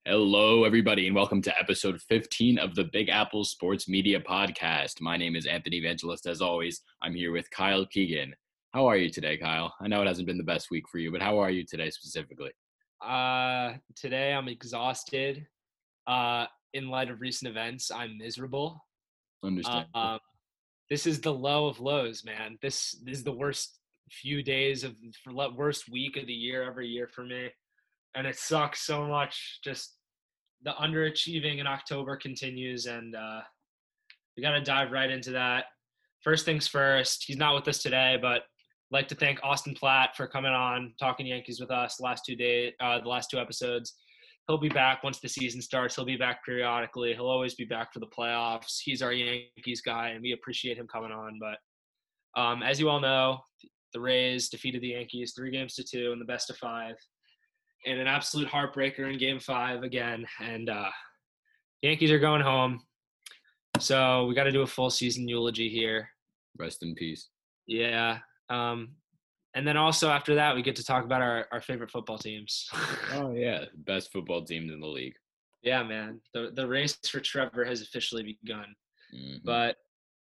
Hello, everybody, and welcome to episode 15 of the Big Apple Sports Media Podcast. My name is Anthony Evangelist. As always, I'm here with Kyle Keegan. How are you today, Kyle? I know it hasn't been the best week for you, but how are you today specifically? Today I'm exhausted. In light of recent events, I'm miserable. Understandable. Um, this is the low of lows, man. This is the worst worst week of the year every year for me, and it sucks so much. Just the underachieving in October continues, and we got to dive right into that. First things first, he's not with us today, but I'd like to thank Austin Platt for coming on, talking Yankees with us the last two episodes. He'll be back once the season starts. He'll be back periodically. He'll always be back for the playoffs. He's our Yankees guy, and we appreciate him coming on. But as you all know, the Rays defeated the Yankees 3-2 in the best of five, and an absolute heartbreaker in Game 5 again. And Yankees are going home. So we got to do a full season eulogy here. Rest in peace. Yeah. And then also after that, we get to talk about our favorite football teams. Oh, yeah. Best football teams in the league. Yeah, man. The race for Trevor has officially begun. Mm-hmm. But,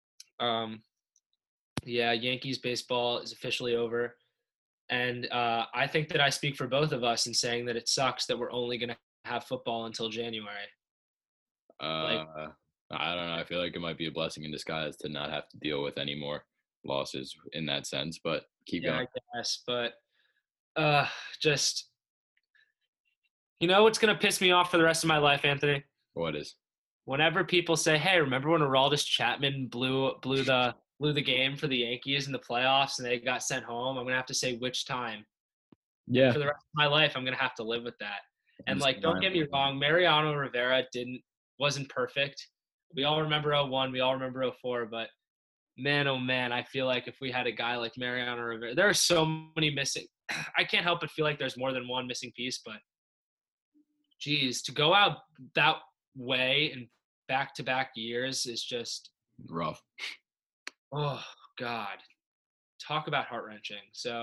yeah, Yankees baseball is officially over. And I think that I speak for both of us in saying that it sucks that we're only going to have football until January. I don't know. I feel like it might be a blessing in disguise to not have to deal with any more losses in that sense, but keep going. I guess. But just, what's going to piss me off for the rest of my life, Anthony? What is? Whenever people say, hey, remember when Aroldis Chapman blew the game for the Yankees in the playoffs and they got sent home, I'm going to have to say which time. Yeah. For the rest of my life, I'm going to have to live with that. And, don't get me wrong, Mariano Rivera wasn't perfect. We all remember 01, we all remember 04, but man, oh man, I feel like if we had a guy like Mariano Rivera, there are so many missing. I can't help but feel like there's more than one missing piece, but geez, to go out that way in back-to-back years is just rough. Oh God, talk about heart-wrenching. So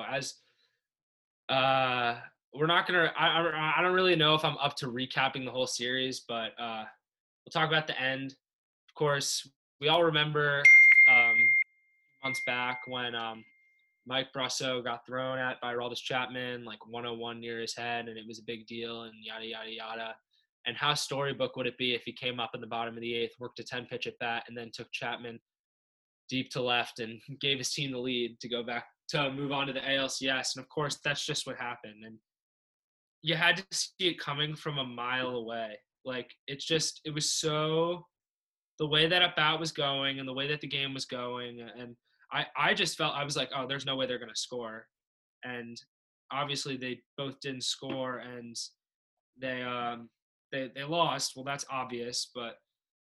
we're not gonna. I don't really know if I'm up to recapping the whole series, but we'll talk about the end. Of course, we all remember months back when Mike Brasso got thrown at by Aroldis Chapman, like 101 near his head, and it was a big deal, and yada yada yada. And how storybook would it be if he came up in the bottom of the eighth, worked a 10-pitch at bat, and then took Chapman deep to left and gave his team the lead to go back to move on to the ALCS. And of course, that's just what happened. And you had to see it coming from a mile away. Like, it was so, the way that at bat was going and the way that the game was going. And I just felt, I was like, oh, there's no way they're going to score. And obviously they both didn't score, and they lost. Well, that's obvious, but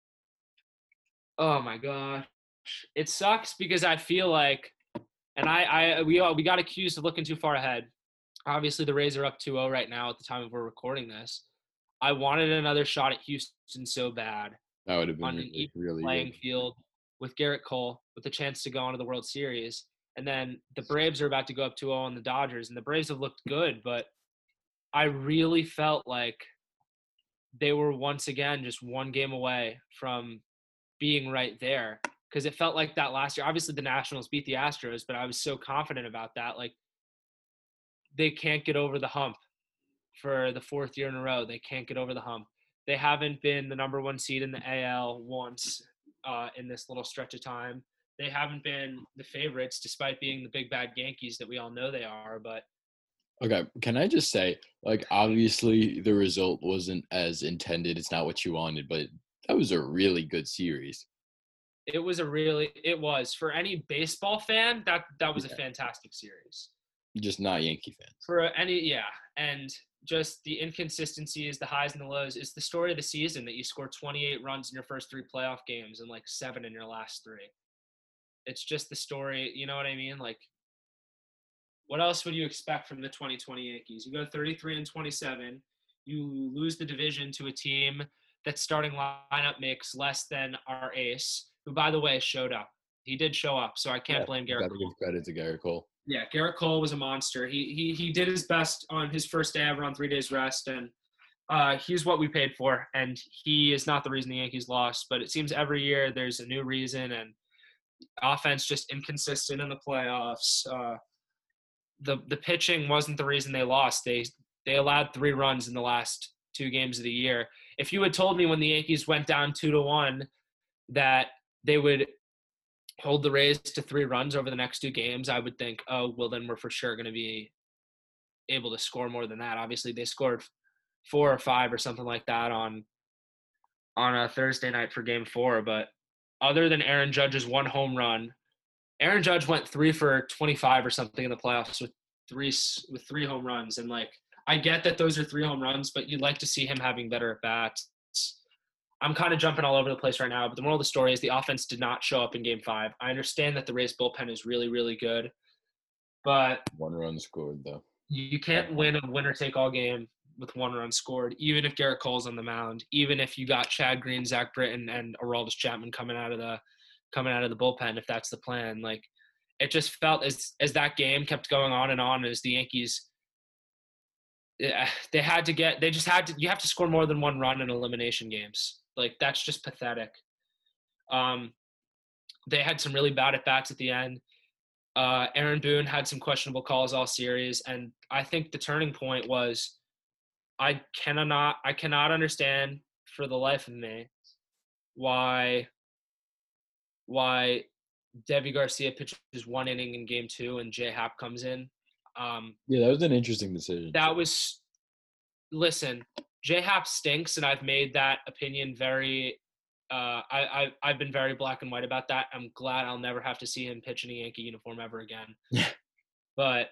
oh my God. It sucks because I feel like, and we got accused of looking too far ahead. Obviously, the Rays are up 2-0 right now at the time of we're recording this. I wanted another shot at Houston so bad. That would have been on an even playing field with Garrett Cole with a chance to go on to the World Series. And then the Braves are about to go up 2-0 on the Dodgers, and the Braves have looked good, but I really felt like they were once again just one game away from being right there. Because it felt like that last year. Obviously, the Nationals beat the Astros, but I was so confident about that. Like, they can't get over the hump for the fourth year in a row. They can't get over the hump. They haven't been the number one seed in the AL once in this little stretch of time. They haven't been the favorites, despite being the big bad Yankees that we all know they are. But okay, can I just say, like, obviously the result wasn't as intended. It's not what you wanted, but that was a really good series. It was for any baseball fan, that was a fantastic series. Just not Yankee fans. And just the inconsistencies, the highs and the lows. It's the story of the season that you score 28 runs in your first 3 playoff games and like 7 in your last 3. It's just the story, you know what I mean? Like, what else would you expect from the 2020 Yankees? You go 33-27, you lose the division to a team that starting lineup makes less than our ace, who, by the way, showed up. He did show up, so I can't blame Garrett Cole. Got to give credit to Garrett Cole. Yeah, Garrett Cole was a monster. He did his best on his first day ever on 3 days rest, and He's what we paid for, and he is not the reason the Yankees lost. But it seems every year there's a new reason, and offense just inconsistent in the playoffs. The pitching wasn't the reason they lost. They allowed 3 runs in the last 2 games of the year. If you had told me when the Yankees went down 2-1 that they would hold the Rays to 3 runs over the next 2 games, I would think, oh, well, then we're for sure going to be able to score more than that. Obviously, they scored 4 or 5 or something like that on a Thursday night for Game 4. But other than Aaron Judge's 1 home run, Aaron Judge went 3 for 25 or something in the playoffs with three home runs. And like, I get that those are 3 home runs, but you'd like to see him having better at bats. I'm kind of jumping all over the place right now, but the moral of the story is the offense did not show up in Game 5. I understand that the Rays bullpen is really, really good, but 1 run scored though. You can't win a winner-take-all game with 1 run scored, even if Garrett Cole's on the mound, even if you got Chad Green, Zach Britton, and Aroldis Chapman coming out of the bullpen, if that's the plan. Like, it just felt as that game kept going on and on, as the Yankees, you have to score more than 1 run in elimination games. Like, that's just pathetic. They had some really bad at-bats at the end. Aaron Boone had some questionable calls all series, and I think the turning point was I cannot understand for the life of me why Deivi Garcia pitches 1 inning in Game 2 and J Happ comes in. Yeah, that was an interesting decision. Listen, J Happ stinks, and I've made that opinion very. I've been very black and white about that. I'm glad I'll never have to see him pitch in a Yankee uniform ever again. But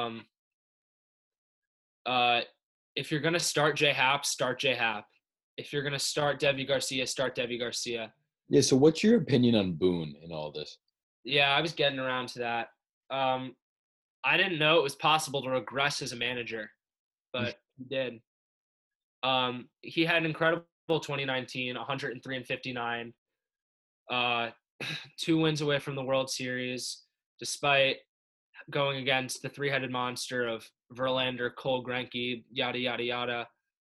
if you're gonna start J Happ, start J Happ. If you're gonna start Deivi Garcia, start Deivi Garcia. Yeah. So, what's your opinion on Boone in all this? Yeah, I was getting around to that. I didn't know it was possible to regress as a manager, but he did. He had an incredible 2019, 103-59, 2 wins away from the World Series, despite going against the 3-headed monster of Verlander, Cole, Greinke, yada yada yada.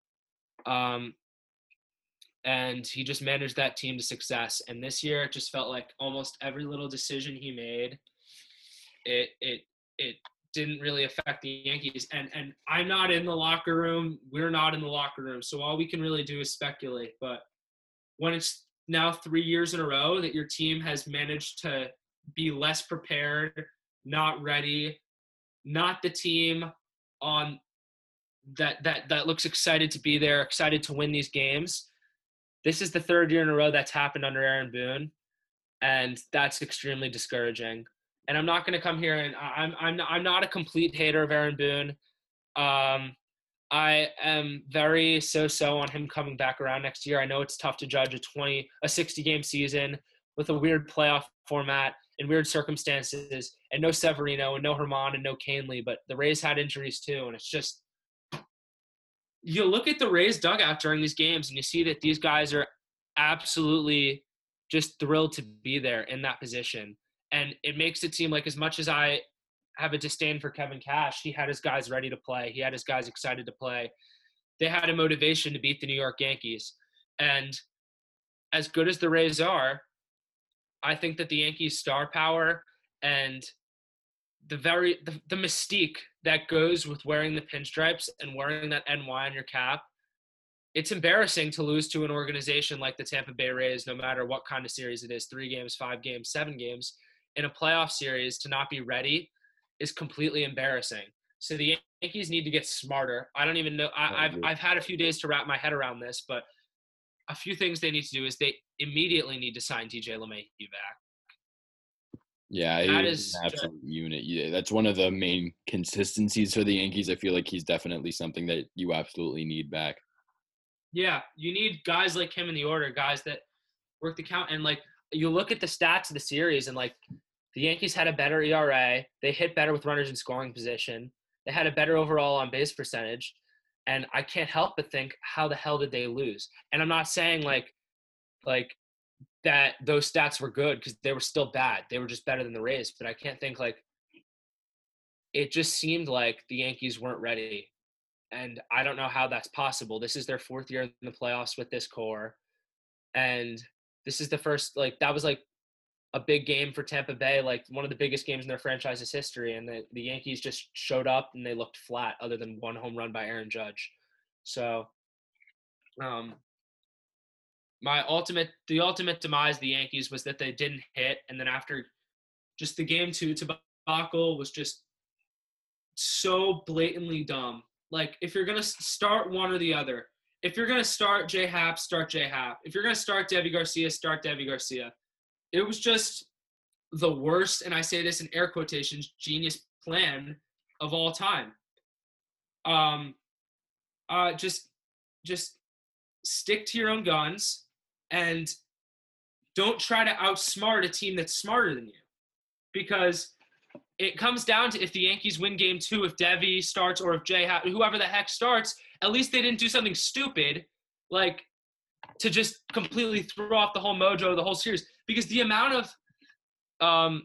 And he just managed that team to success. And this year, it just felt like almost every little decision he made, it didn't really affect the Yankees. And I'm not in the locker room. We're not in the locker room. So all we can really do is speculate. But when it's now 3 years in a row that your team has managed to be less prepared, not ready, not the team on that looks excited to be there, excited to win these games. This is the 3rd year in a row that's happened under Aaron Boone, and that's extremely discouraging. And I'm not going to come here and I'm not a complete hater of Aaron Boone. I am very so-so on him coming back around next year. I know it's tough to judge a 60-game season with a weird playoff format and weird circumstances, and no Severino and no Herman and no Canely, but the Rays had injuries too, and it's just you look at the Rays dugout during these games and you see that these guys are absolutely just thrilled to be there in that position. And it makes it seem like, as much as I have a disdain for Kevin Cash, he had his guys ready to play. He had his guys excited to play. They had a motivation to beat the New York Yankees. And as good as the Rays are, I think that the Yankees' star power and the mystique that goes with wearing the pinstripes and wearing that NY on your cap, it's embarrassing to lose to an organization like the Tampa Bay Rays, no matter what kind of series it is, 3 games, 5 games, 7 games. In a playoff series, to not be ready is completely embarrassing. So the Yankees need to get smarter. I don't even know. I've had a few days to wrap my head around this, but a few things they need to do is they immediately need to sign TJ LeMahieu back. Yeah, he's an absolute unit. Yeah, that's one of the main consistencies for the Yankees. I feel like he's definitely something that you absolutely need back. Yeah, you need guys like him in the order, guys that work the count. And, like, you look at the stats of the series, and, like, the Yankees had a better ERA. They hit better with runners in scoring position. They had a better overall on-base percentage. And I can't help but think, how the hell did they lose? And I'm not saying, like that those stats were good, because they were still bad. They were just better than the Rays. But I can't think, like, it just seemed like the Yankees weren't ready. And I don't know how that's possible. This is their 4th year in the playoffs with this core. And this is the first, like, that was like a big game for Tampa Bay, like one of the biggest games in their franchise's history. And the Yankees just showed up and they looked flat other than one home run by Aaron Judge. So, the ultimate demise of the Yankees was that they didn't hit. And then after just the game 2 debacle was just so blatantly dumb. Like, if you're going to start one or the other, if you're going to start J Happ, start J Happ. If you're going to start Deivi Garcia, start Deivi Garcia. It was just the worst, and I say this in air quotations, genius plan of all time. Just stick to your own guns and don't try to outsmart a team that's smarter than you. Because it comes down to, if the Yankees win game 2, if Deivi starts or if whoever the heck starts, at least they didn't do something stupid, like to just completely throw off the whole mojo of the whole series. Because the amount of I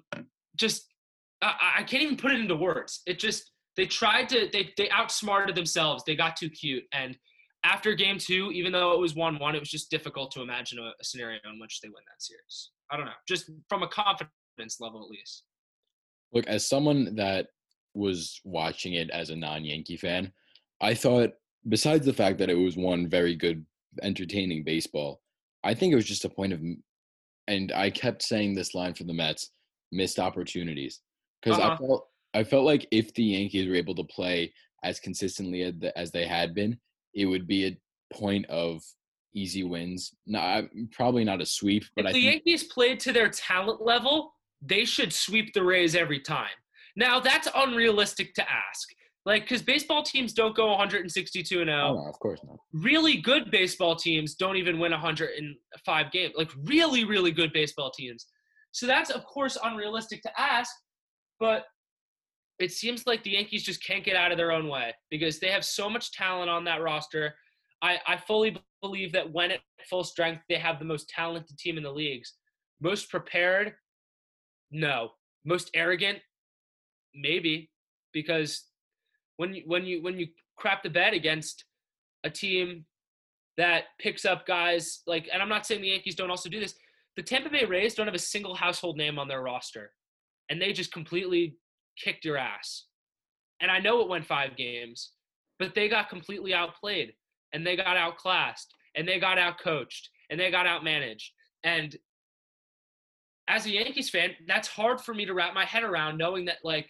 can't even put it into words. They outsmarted themselves. They got too cute. And after game 2, even though it was 1-1, it was just difficult to imagine a scenario in which they win that series. I don't know, just from a confidence level at least. Look, as someone that was watching it as a non-Yankee fan, I thought, besides the fact that it was one very good, entertaining baseball, I think it was just a point of, and I kept saying this line for the Mets, missed opportunities. Because I felt like if the Yankees were able to play as consistently as they had been, it would be a point of easy wins. Probably not a sweep, but if the Yankees played to their talent level, they should sweep the Rays every time. Now, that's unrealistic to ask. Like, because baseball teams don't go 162-0. Oh, no, of course not. Really good baseball teams don't even win 105 games. Like, really, really good baseball teams. So that's, of course, unrealistic to ask. But it seems like the Yankees just can't get out of their own way because they have so much talent on that roster. I fully believe that when at full strength, they have the most talented team in the leagues. Most prepared? No. Most arrogant? Maybe. Because when you crap the bed against a team that picks up guys like, and I'm not saying the Yankees don't also do this, the Tampa Bay Rays don't have a single household name on their roster, and they just completely kicked your ass. And I know it went 5 games, but they got completely outplayed, and they got outclassed, and they got outcoached, and they got outmanaged. And as a Yankees fan, that's hard for me to wrap my head around, knowing that like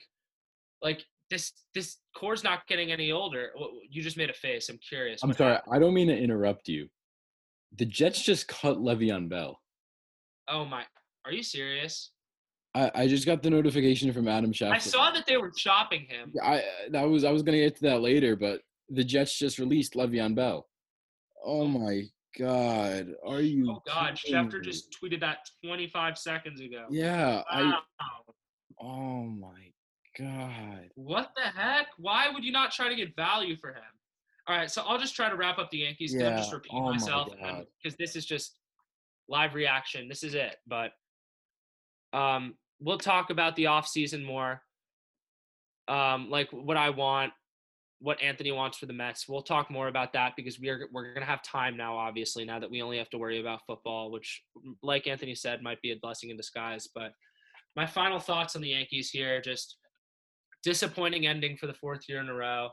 this core's not getting any older. You just made a face. I'm curious. I'm sorry. I don't mean to interrupt you. The Jets just cut Le'Veon Bell. Oh my! Are you serious? I just got the notification from Adam Schefter. I saw that they were shopping him. I was gonna get to that later, but the Jets just released Le'Veon Bell. Oh my God! Are you? Oh God! Schefter just tweeted that 25 seconds ago. Yeah. Wow. Oh my God! What the heck? Why would you not try to get value for him? All right, so I'll just try to wrap up the Yankees. Yeah. Don't just repeat myself, because this is just live reaction. This is it. But we'll talk about the offseason more. Like what I want, what Anthony wants for the Mets. We'll talk more about that because we're gonna have time now. Obviously, now that we only have to worry about football, which, like Anthony said, might be a blessing in disguise. But my final thoughts on the Yankees here: just disappointing ending for the 4th year in a row.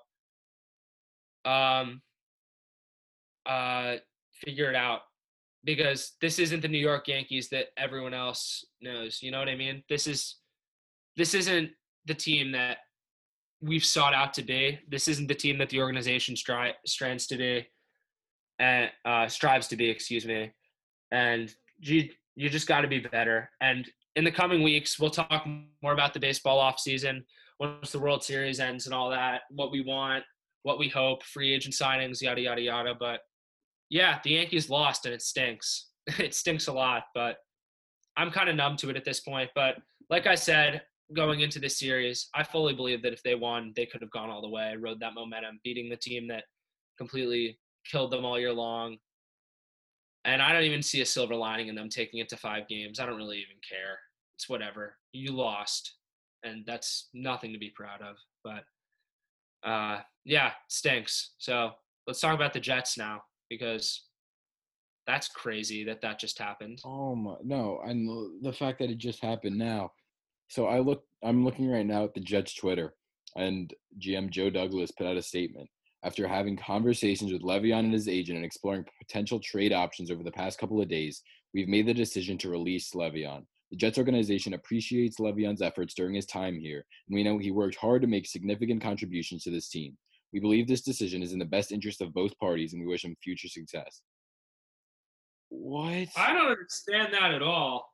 Figure it out, because this isn't the New York Yankees that everyone else knows. You know what I mean? This isn't the team that we've sought out to be. This isn't the team that the organization strives to be, and strives to be. Excuse me. And you just got to be better. And in the coming weeks, we'll talk more about the baseball offseason once the World Series ends and all that. What we want, what we hope, free agent signings, yada yada yada. But yeah, the Yankees lost, and it stinks. It stinks a lot, but I'm kind of numb to it at this point. But like I said, going into this series, I fully believe that if they won, they could have gone all the way, rode that momentum, beating the team that completely killed them all year long. And I don't even see a silver lining in them taking it to 5 games. I don't really even care. It's whatever. You lost, and that's nothing to be proud of. But Yeah, stinks. So let's talk about the Jets now because that's crazy that just happened. Oh my no, and the fact that it just happened now. So I'm looking right now at the Jets Twitter, and GM Joe Douglas put out a statement. After having conversations with Le'Veon and his agent and exploring potential trade options over the past couple of days, we've made the decision to release Le'Veon. The Jets organization appreciates Le'Veon's efforts during his time here, and we know he worked hard to make significant contributions to this team. We believe this decision is in the best interest of both parties, and we wish him future success. What? I don't understand that at all.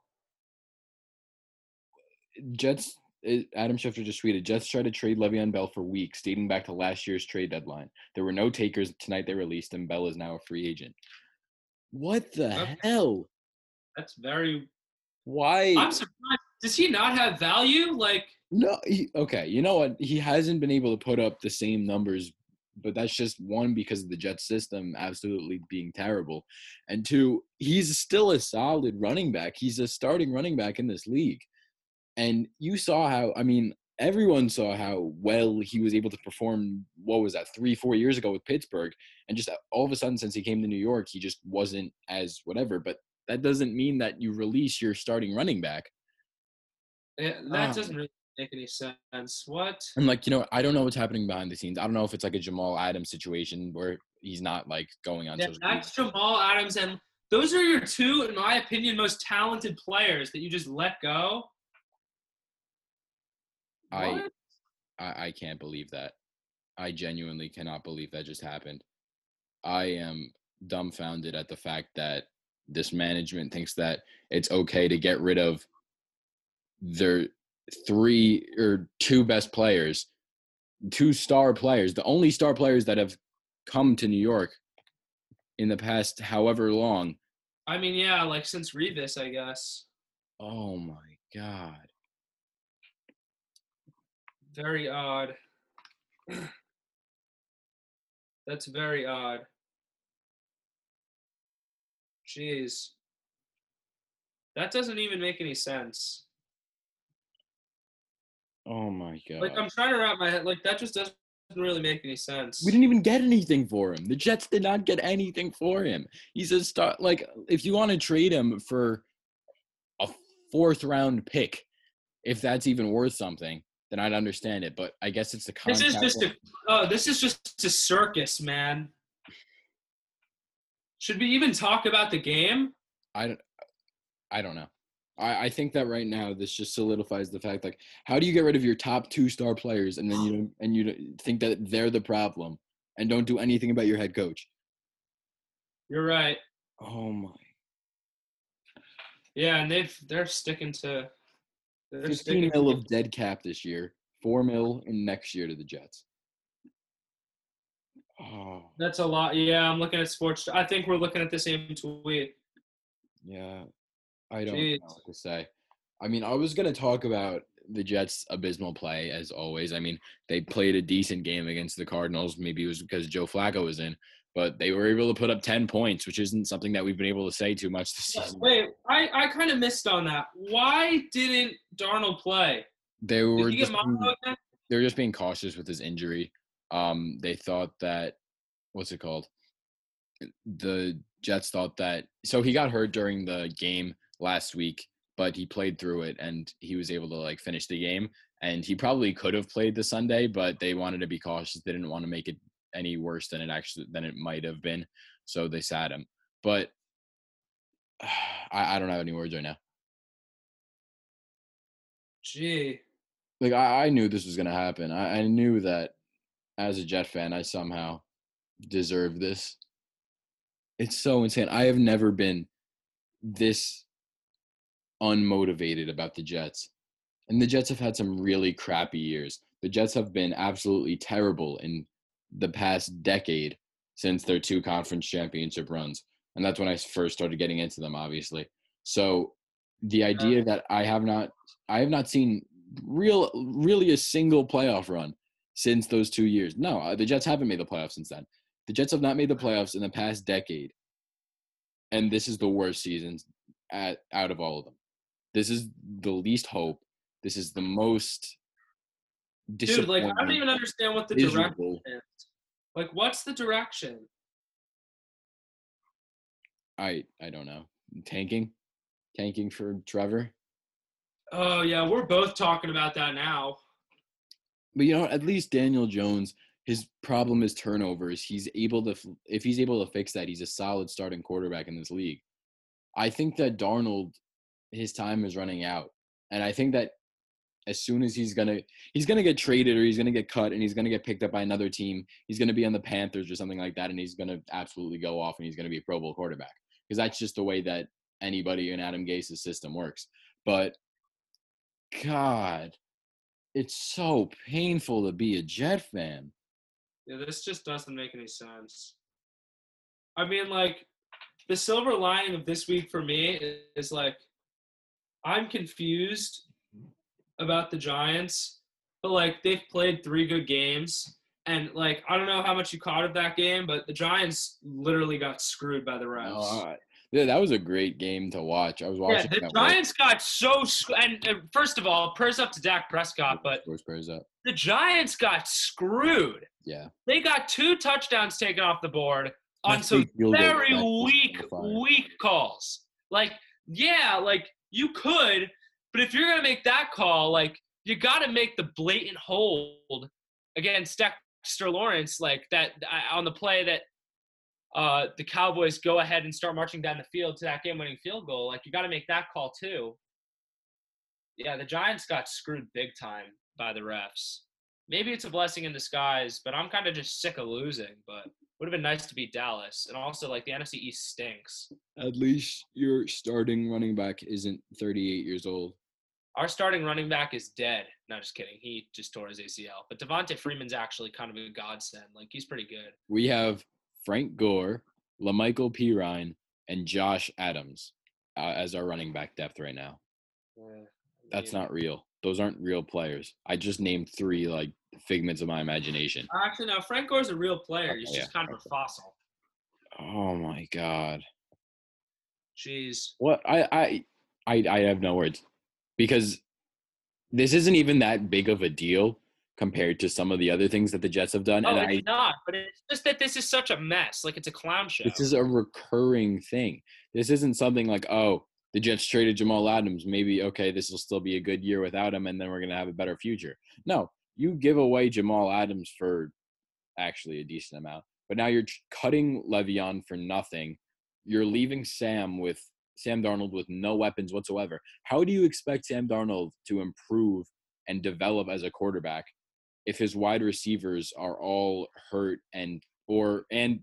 Jets. Adam Schefter just tweeted, Jets tried to trade Le'Veon Bell for weeks, dating back to last year's trade deadline. There were no takers. Tonight they released him. Bell is now a free agent. What the Okay, hell? that's very. Why? I'm surprised. Does he not have value? Like, No. Okay, you know what? He hasn't been able to put up the same numbers, but that's just one because of the Jets system absolutely being terrible. And two, he's still a solid running back. He's a starting running back in this league. And you saw how, I mean, everyone saw how well he was able to perform, what was that, 3-4 years ago with Pittsburgh. And just all of a sudden, since he came to New York, he just wasn't as whatever. But that doesn't mean that you release your starting running back. that doesn't really make any sense. What? And like, I don't know what's happening behind the scenes. I don't know if it's like a Jamal Adams situation where he's not like going on Yeah, social media. that's Jamal Adams, and those are your two, in my opinion, most talented players that you just let go. I, What? I can't believe that. I genuinely cannot believe that just happened. I am dumbfounded at the fact that this management thinks that it's okay to get rid of their three or two best players, two star players, the only star players that have come to New York in the past however long. I mean, yeah, like since Revis, I guess. Oh my God. Very odd. That's very odd. Jeez. That doesn't even make any sense. Oh my Like, God. I'm trying to wrap my head. Like, that just doesn't really make any We sense. didn't even get anything for him. The Jets did not get anything for him. He's a star. Like, if you want to trade him for a fourth round pick, if that's even worth something, then I'd understand it. But I guess it's the This is contract. just a this is just a circus, man. Should we even talk about the game? I don't. I don't know. I think that right now this just solidifies the fact like how do you get rid of your top two star players and then you don't think that they're the problem and don't do anything about your head coach? You're right. Oh my. Yeah, and they're sticking to 15 mil of dead cap this year, 4 mil in next year to the Jets. Oh, That's a lot. Yeah, I'm looking at sports. I think we're looking at the same tweet. yeah. I don't Jeez. know what to say. I mean, I was going to talk about the Jets' abysmal play, as always. I mean, they played a decent game against the Cardinals. Maybe it was because Joe Flacco was in, but they were able to put up 10 points, which isn't something that we've been able to say too much this season. Wait, I kind of missed on that. Why didn't Darnold play? They Did were he get just mono again? they were just being cautious with his injury. They thought that what's it called? The Jets thought that so he got hurt during the game last week, but he played through it and he was able to like finish the game. And he probably could have played the Sunday, but they wanted to be cautious. They didn't want to make it any worse than it might have been. So they sat him. But I don't have any words right now. Gee. Like I knew this was gonna happen. I knew that as a Jet fan, I somehow deserve this. It's so insane. I have never been this unmotivated about the Jets. And the Jets have had some really crappy years. The Jets have been absolutely terrible in the past decade since their two conference championship runs. And that's when I first started getting into them, obviously. So the idea that I have not seen really a single playoff run since those 2 years. No, the Jets haven't made the playoffs since then. The Jets have not made the playoffs in the past decade. And this is the worst season out of all of them. This is the least hope. This is the most Dude, like, I don't disappointing, even understand what the direction miserable. is. Like, what's the direction? I don't know. Tanking for Trevor. Oh, yeah, we're both talking about that now. But at least Daniel Jones, his problem is turnovers. He's able to, if he's able to fix that, he's a solid starting quarterback in this league. I think that Darnold, his time is running out, and I think that as soon as he's gonna get traded or he's gonna get cut and he's gonna get picked up by another team, he's gonna be on the Panthers or something like that, and he's gonna absolutely go off and he's gonna be a Pro Bowl quarterback because that's just the way that anybody in Adam Gase's system works. But God, it's so painful to be a Jet fan. Yeah, this just doesn't make any sense. I mean, like, the silver lining of this week for me is like, I'm confused about the Giants, but like they've played 3 good games. And like I don't know how much you caught of that game, but the Giants literally got screwed by the refs. Yeah, that was a great game to watch. I was Yeah, watching the that. Giants got so and first of all, prayers up to Dak Prescott, but Prayers up. the Giants got screwed. Yeah, They got 2 touchdowns taken off the board on some very weak calls. Like, yeah, like you could, but if you're gonna make that call, like you got to make the blatant hold against Dexter Lawrence, like that on the play that the Cowboys go ahead and start marching down the field to that game-winning field goal. Like you got to make that call too. Yeah, the Giants got screwed big time by the refs. Maybe it's a blessing in disguise, but I'm kind of just sick of losing. But would have been nice to beat Dallas, and also like the NFC East stinks. At least your starting running back isn't 38 years old. Our starting running back is dead. No, just kidding. He just tore his ACL. But Devonta Freeman's actually kind of a godsend. Like he's pretty good. We have Frank Gore, LaMichael Pirine, and Josh Adams as our running back depth right now. That's not real. Those aren't real players. I just named 3 like figments of my imagination. Actually, no. Frank Gore's a real player. He's just kind of a fossil. Oh my God. Jeez. What I have no words because this isn't even that big of a deal compared to some of the other things that the Jets have done. Oh, and it's not. But it's just that this is such a mess. Like it's a clown show. This is a recurring thing. This isn't something like, oh, the Jets traded Jamal Adams. Maybe, okay, this will still be a good year without him, and then we're going to have a better future. No, you give away Jamal Adams for actually a decent amount. But now you're cutting Le'Veon for nothing. You're leaving Sam Darnold with no weapons whatsoever. How do you expect Sam Darnold to improve and develop as a quarterback if his wide receivers are all hurt or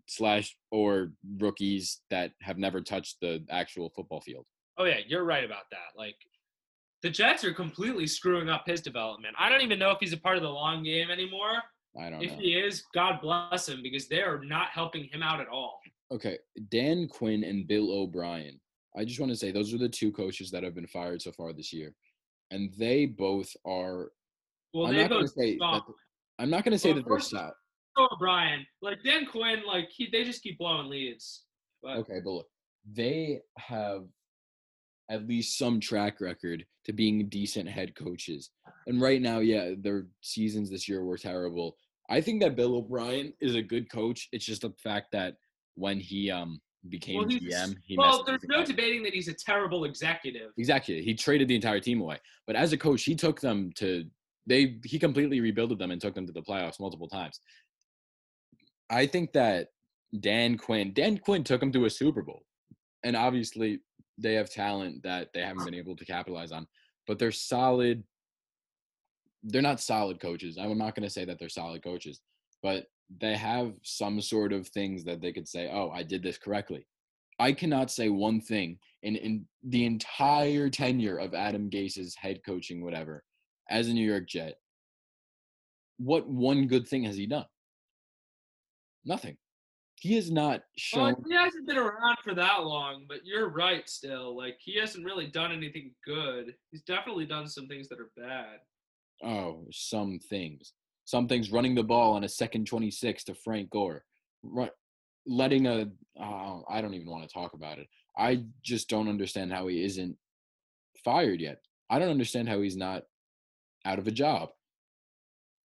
rookies that have never touched the actual football field? Oh yeah, you're right about that. Like the Jets are completely screwing up his development. I don't even know if he's a part of the long game anymore. I don't know. If he is, God bless him because they are not helping him out at all. Okay, Dan Quinn and Bill O'Brien. I just want to say those are the 2 coaches that have been fired so far this year. And they both are well, I'm not going to say that they're soft. O'Brien, like Dan Quinn, like they just keep blowing leads. But. Okay, but look, they have at least some track record to being decent head coaches. And right now, yeah, their seasons this year were terrible. I think that Bill O'Brien is a good coach. It's just the fact that when he became GM, there's no debating that he's a terrible executive. Exactly. He traded the entire team away. But as a coach, he took them he completely rebuilt them and took them to the playoffs multiple times. I think that Dan Quinn took them to a Super Bowl. And obviously they have talent that they haven't been able to capitalize on, but they're solid. They're not solid coaches. I'm not going to say that they're solid coaches, but they have some sort of things that they could say, oh, I did this correctly. I cannot say one thing in the entire tenure of Adam Gase's head coaching, whatever, as a New York Jet. What one good thing has he done? Nothing. He has not shown. Well, he hasn't been around for that long, but you're right still. Like, he hasn't really done anything good. He's definitely done some things that are bad. Oh, some things. Some things running the ball on a 2nd 26 to Frank Gore. Letting I don't even want to talk about it. I just don't understand how he isn't fired yet. I don't understand how he's not out of a job.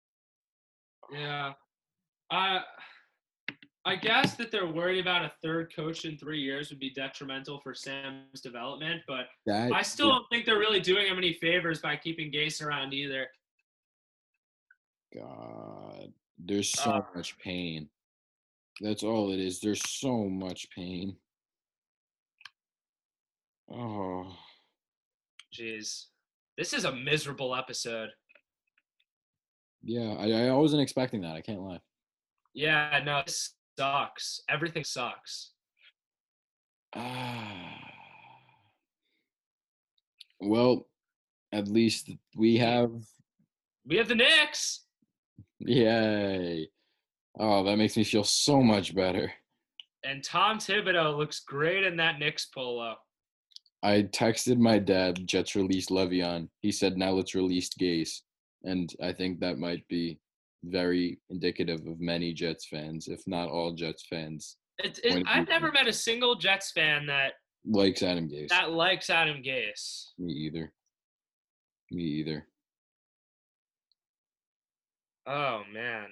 Yeah. I guess that they're worried about a third coach in 3 years would be detrimental for Sam's development, but That I still don't think they're really doing him any favors by keeping Gase around either. God, there's so Uh, much pain. That's all it is. There's so much pain. Oh, Jeez. This is a miserable episode. yeah. I wasn't expecting that. I can't lie. Yeah, no, this sucks. Everything sucks. Ah. Well, at least we have. We have the Knicks. Yay. Oh, that makes me feel so much better. And Tom Thibodeau looks great in that Knicks polo. I texted my dad, Jets released Le'Veon. He said, now let's release Gase. And I think that might be very indicative of many Jets fans, if not all Jets fans. I've never met a single Jets fan that likes Adam Gase. That likes Adam Gase. Me either. Me either. Oh, man.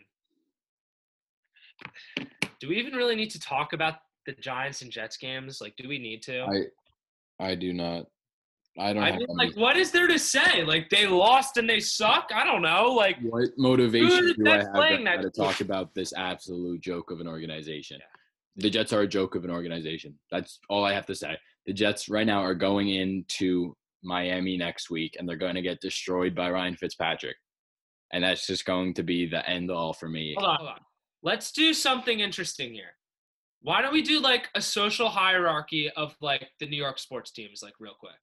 Do we even really need to talk about the Giants and Jets games? Like, do we need to? I do not. I don't. I mean, like, what is there to say? Like, they lost and they suck. I don't know. Like, what motivation do I have to talk about this absolute joke of an organization? Yeah. The Jets are a joke of an organization. That's all I have to say. The Jets right now are going into Miami next week, and they're going to get destroyed by Ryan Fitzpatrick, and that's just going to be the end all for me. Hold on. Let's do something interesting here. Why don't we do like a social hierarchy of like the New York sports teams, like real quick?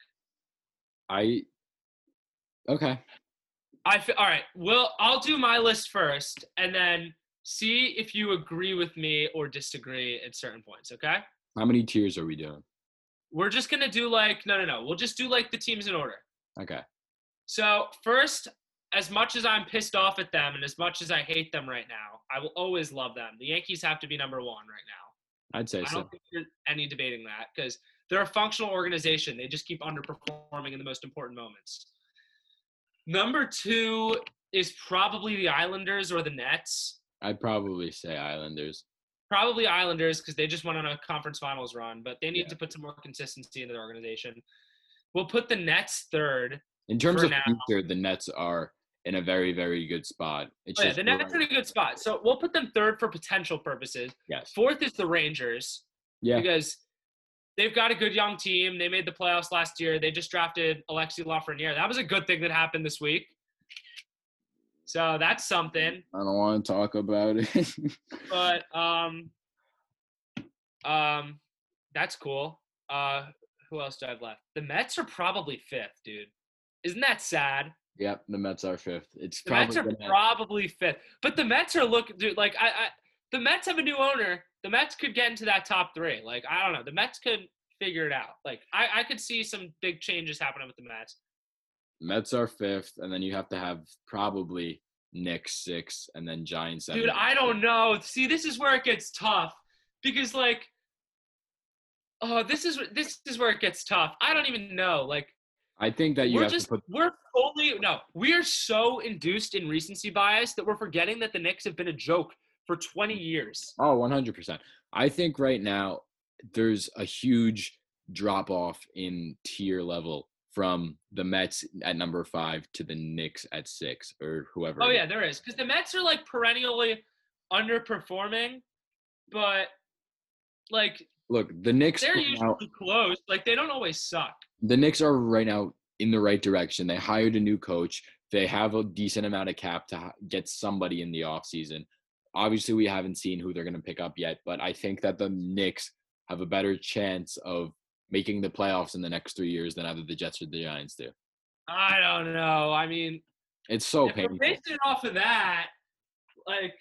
Okay. All right. Well, I'll do my list first, and then see if you agree with me or disagree at certain points. Okay? How many tiers are we doing? We're just gonna do like no. We'll just do like the teams in order. Okay. So first, as much as I'm pissed off at them and as much as I hate them right now, I will always love them. The Yankees have to be number one right now. I'd say so. I don't think there's any debating that because they're a functional organization. They just keep underperforming in the most important moments. Number two is probably the Islanders or the Nets. I'd probably say Islanders. Probably Islanders because they just went on a conference finals run, but they need to put some more consistency into their organization. We'll put the Nets third. In terms of future, the Nets are in a very, very good spot. The Nets are in a good spot. So we'll put them third for potential purposes. Yes. Fourth is the Rangers. Yeah. Because they've got a good young team. They made the playoffs last year. They just drafted Alexis Lafreniere. That was a good thing that happened this week. So that's something. I don't want to talk about it. But that's cool. Who else do I have left? The Mets are probably fifth, dude. Isn't that sad? Yep, the Mets are fifth. The Mets are probably fifth. But the Mets are looking, dude, like the Mets have a new owner. The Mets could get into that top three. Like, I don't know. The Mets could figure it out. Like, I could see some big changes happening with the Mets. Mets are fifth, and then you have to have probably Knicks sixth, and then Giants seventh. Dude, I don't know. See, this is where it gets tough. Because, like, this is where it gets tough. I don't even know. Like, I think that we are so induced in recency bias that we're forgetting that the Knicks have been a joke for 20 years. Oh, 100%. I think right now there's a huge drop off in tier level from the Mets at number 5 to the Knicks at 6 or whoever. Oh, yeah, there is. Because the Mets are, like, perennially underperforming, but, like, look, the Knicks, they're usually close. Like, they don't always suck. The Knicks are right now in the right direction. They hired a new coach. They have a decent amount of cap to get somebody in the offseason. Obviously, we haven't seen who they're going to pick up yet, but I think that the Knicks have a better chance of making the playoffs in the next 3 years than either the Jets or the Giants do. I don't know. I mean, it's so painful. Basing it off of that, like,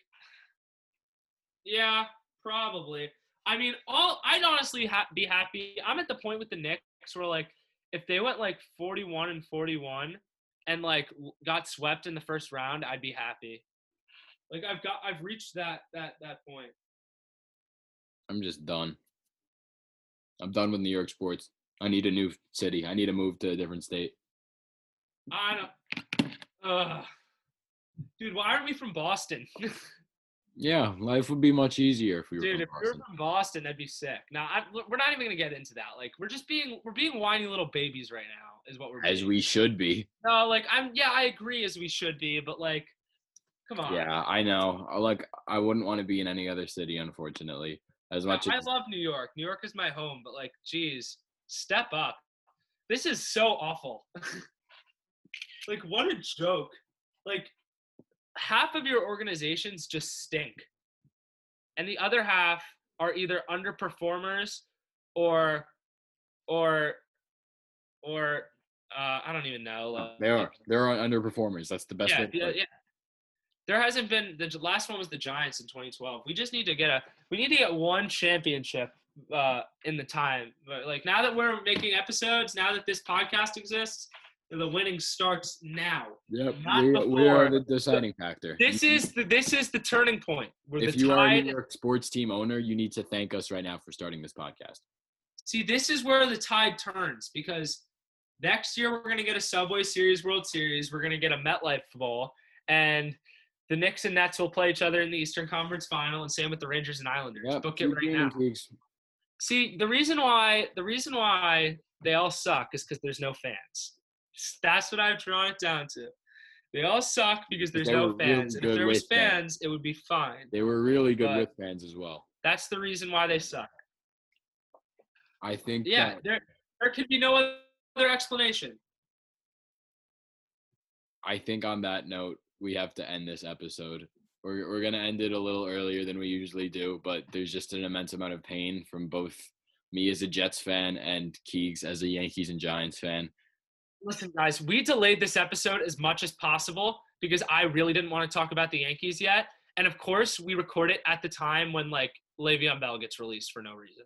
yeah, probably. I mean, I'd honestly be happy. I'm at the point with the Knicks where, like, if they went like 41-41 and like got swept in the first round, I'd be happy. Like I've reached that point. I'm just done. I'm done with New York sports. I need a new city. I need to move to a different state. I don't. Dude, why aren't we from Boston? Yeah, life would be much easier if we were Dude, from if we were Boston. from Boston, that'd be sick. Now, we're not even gonna get into that. Like, we're being whiny little babies right now, is what we're As being. we should be. No, like, I agree as we should be, but like, come on. Yeah, I know. I wouldn't want to be in any other city, unfortunately. As No, much I as love New York. New York is my home, but like, geez, step up. This is so awful. Like, what a joke. Like, half of your organizations just stink, and the other half are either underperformers or or I don't even know. they are. They're underperformers. That's the best way to put it. Yeah. There hasn't been the last one was the Giants in 2012. We just need to get one championship in the time. But like now that we're making episodes, now that this podcast exists, the winning starts now. Yep, Not we are before. the deciding factor. This is the turning point. Where If the you are a tide. New York sports team owner, you need to thank us right now for starting this podcast. See, this is where the tide turns because next year we're gonna get a Subway Series World Series. We're gonna get a MetLife Bowl, and the Knicks and Nets will play each other in the Eastern Conference Final, and same with the Rangers and Islanders. Yep, Book it right now. See, the reason why they all suck is because there's no fans. That's what I've drawn it down to. They all suck because there's no fans. And if there was fans, it would be fine. They were really good with fans as well. That's the reason why they suck. I think. Yeah, there could be no other explanation. I think on that note, we have to end this episode. We're gonna end it a little earlier than we usually do, but there's just an immense amount of pain from both me as a Jets fan and Keegs as a Yankees and Giants fan. Listen, guys, we delayed this episode as much as possible because I really didn't want to talk about the Yankees yet. And of course, we record it at the time when like Le'Veon Bell gets released for no reason.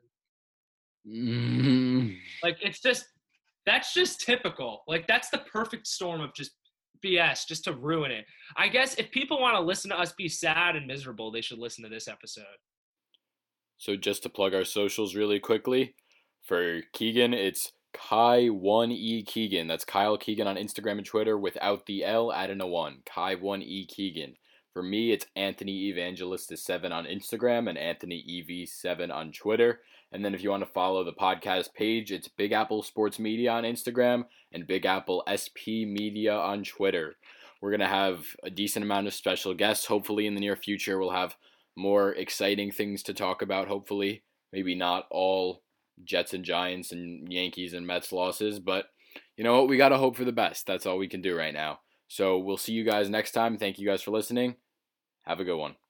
Like that's just typical. Like that's the perfect storm of just BS just to ruin it. I guess if people want to listen to us be sad and miserable, they should listen to this episode. So just to plug our socials really quickly, for Keegan, it's Kai1E Keegan. That's Kyle Keegan on Instagram and Twitter without the L, add in a 1. Kai1E Keegan. For me, it's Anthony Evangelista 7 on Instagram and Anthony EV7 on Twitter. And then if you want to follow the podcast page, it's Big Apple Sports Media on Instagram and Big Apple SP Media on Twitter. We're going to have a decent amount of special guests. Hopefully in the near future, we'll have more exciting things to talk about, hopefully. Maybe not all Jets and Giants and Yankees and Mets losses, but you know what? We got to hope for the best. That's all we can do right now. So we'll see you guys next time. Thank you guys for listening. Have a good one.